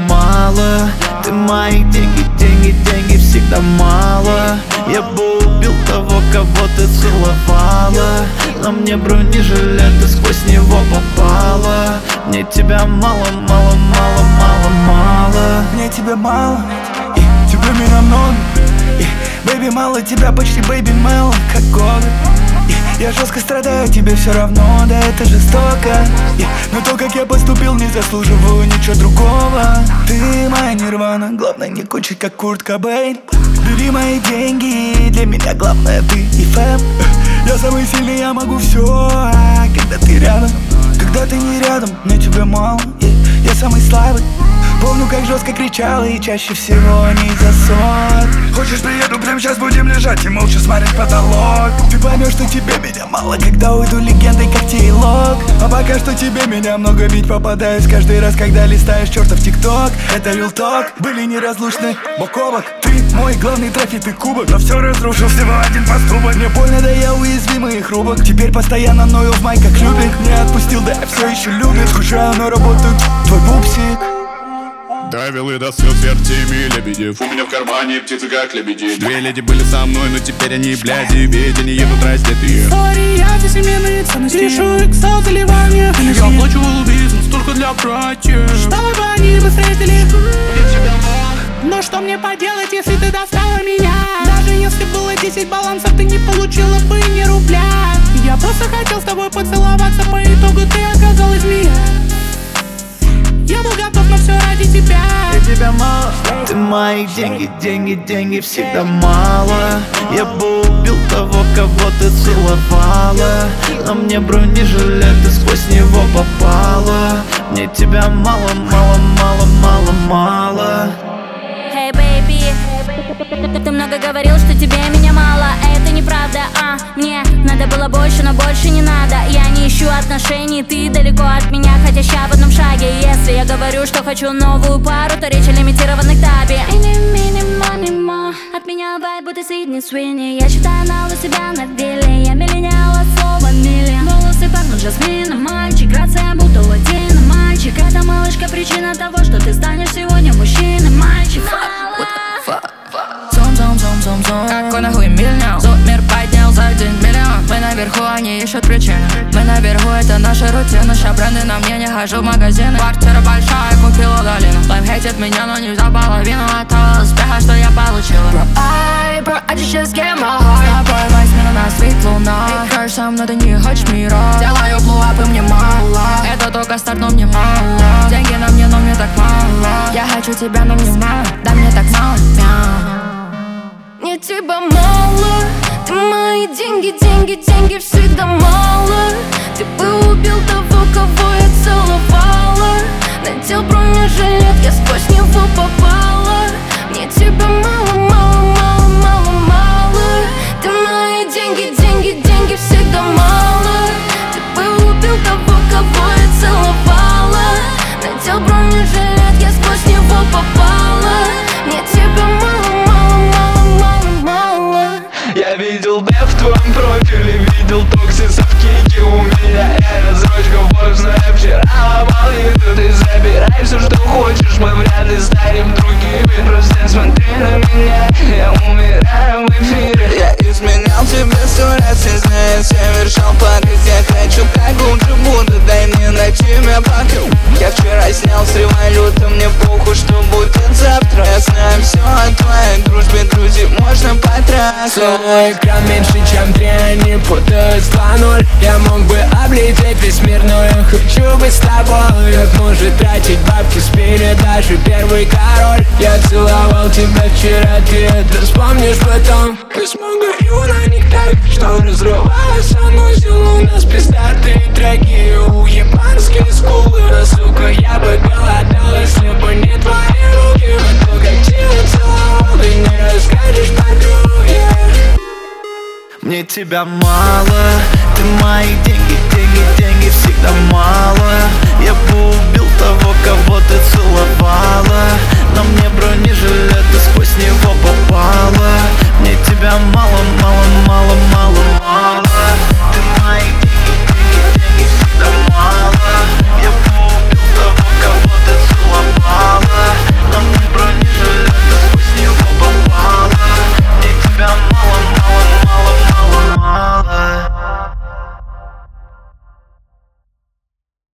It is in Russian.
мало. Ты мои деньги, деньги, деньги всегда мало. Я бы убил того, кого ты целовала. На мне бронежилет, ты сквозь него попала. Мне тебя мало, мало, мало, мало, мало. Мне тебя мало, и тебя меня много. Бэйби, мало тебя, почти бэйби мело, как годы. Я жестко страдаю, тебе все равно, да это жестоко. Но то, как я поступил, не заслуживаю ничего другого. Ты моя нирвана, главное не кончить, как Курт Кобейн. Бери мои деньги, для меня главное ты и фэм. Я самый сильный, я могу все, когда ты рядом. Когда ты не рядом, мне тебя мало, я самый слабый. Помню, как жестко кричала, и чаще всего не за ссор. Хочешь, приеду, прямо сейчас будем лежать и молча смотреть потолок. Ты поймешь, что тебе меня мало, когда уйду легендой, как Тейлок. А пока что тебе меня много, ведь попадаюсь каждый раз, когда листаешь чертов ТикТок. Это real talk, были неразлучны бок о бок. Ты мой главный трофей, ты кубок, но все разрушил всего один поступок. Мне больно, да я уязвимый и хрупок. Теперь постоянно ною в май, как любик. Не отпустил, да я все еще любит. Скучаю, но работаю, твой пупсик. Довел и до слез вертими лебедев. У меня в кармане птицы как лебеди. Две леди были со мной, но теперь они бляди. Ведь они едут раздетые. Сори, я за семейные ценности. Решу иксал заливание. Я оплачивал бизнес только для братьев, чтобы они бы встретили. Но что мне поделать, если ты достала меня? Даже если было 10 балансов, ты не получила бы ни рубля. Я просто хотел с тобой поцеловаться, по итогу ты оказалась змея. Я был готов на все ради тебя. Я тебя мало, ты мои деньги, деньги, деньги всегда мало. Я бы убил того, кого ты целовала. На мне бронежилет, ты сквозь него попала. Мне тебя мало, мало, мало, мало, мало. Hey baby, ты много говорил, что тебе меня мало. Это неправда, мне надо было больше, но больше не надо. Я не ищу отношений, ты далеко от меня, хотя ща в одном шаге. Если я говорю, что хочу новую пару, то речь о лимитированных таби. От меня вайб, будто Сидни Свинни. Я считаю нал у себя на деле. Я миллениал от слова миллион. Волосы пахнут жасмином, мальчик. Грация, будто латино, мальчик. Это малышка, причина того, что ты станешь сегодня мужчиной, мальчик. Какой нахуй миллион? Мир поднял за день миллион. Мы наверху, они ищут причины. Мы наверху, это наша рутина. Ща бренды на мне, не хожу в магазины. Квартира большая, купила долину. Лайф хейтит меня, но не взял половину от того успеха, что я получила. Bro, I just get my heart. Я появляюсь мира на свет луна. Ты кажешь со мной, ты не хочешь мира. Делаю блуап, и мне мало. Это только старт, но мне мало. Деньги на мне, но мне так мало. Я хочу тебя, но не знаю. Да мне так мало. Мне тебя мало, ты мои деньги, деньги, деньги всегда мало. Ты бы убил того, кого я целовала. Надел бронежилет, я сквозь него попала. Мне тебя мало, мало, мало, мало, мало. Ты мои деньги, деньги, деньги всегда мало. Ты бы убил того, кого я целовала. Надел бронежилет, я сквозь него попала. Мне тебя мало, мало, мало, мало. Я видел дэп в твоем профиле, видел токсисов кейки у меня. Я разрочка вкусная, вчера ломал еду. Ты забирай все, что хочешь, мы вряд ли станем другими. Просто смотри на меня, я умираю в эфире. Я изменял тебе 100 раз, не зная, совершал порыв. Я хочу, как лучше буду, дай мне на тебя покрыл. Я вчера снял с революта, мне похуй, что будет завтра. Я знаю все о твоей дружбе, друзей можно потратить. Свой экран меньше, чем 3, они путают 2-0. Я мог бы облететь весь мир, но я хочу быть с тобой. Как может тратить бабки, спили даже первый король. Я целовал тебя вчера, ты это вспомнишь потом. Мы смогу на них так, что разрывалось санузел. У нас пиздатые треки, уебанские скулы. Но, сука, я бы голодал, если бы не твои руки. Но то, как тебя целовал, ты не расскажешь подруге. Мне тебя мало, ты мои деньги, деньги, деньги всегда мало. Я бы убил того, кого ты целовала.